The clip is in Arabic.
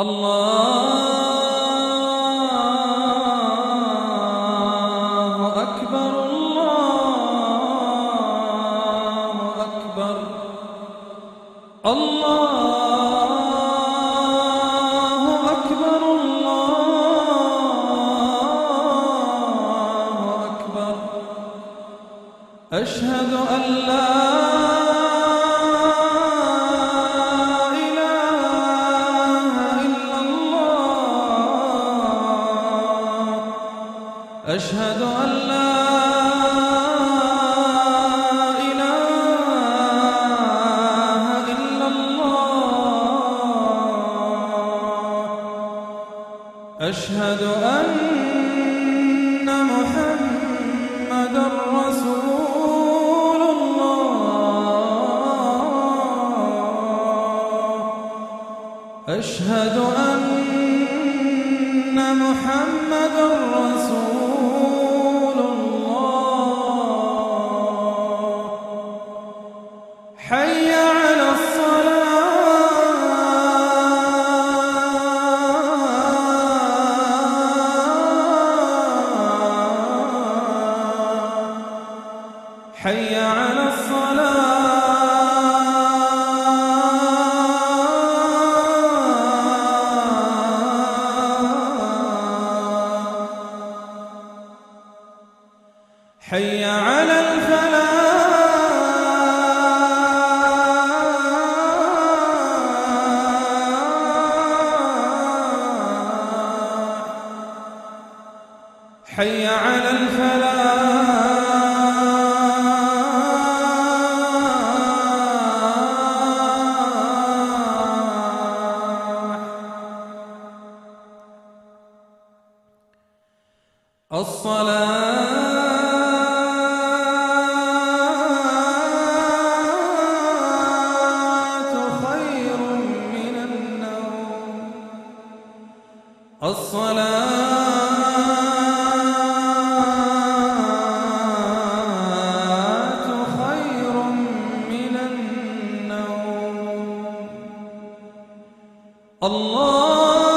الله أكبر الله أكبر الله أكبر الله أكبر أشهد أن لا أشهد أن لا إله إلا الله أشهد أن محمدًا رسول الله أشهد أن محمدًا رسول حي على الصلاة حي على الصلاة حي على الفلاح حي على الفلاح الصلاة خير من النوم الصلاة خير من النوم الله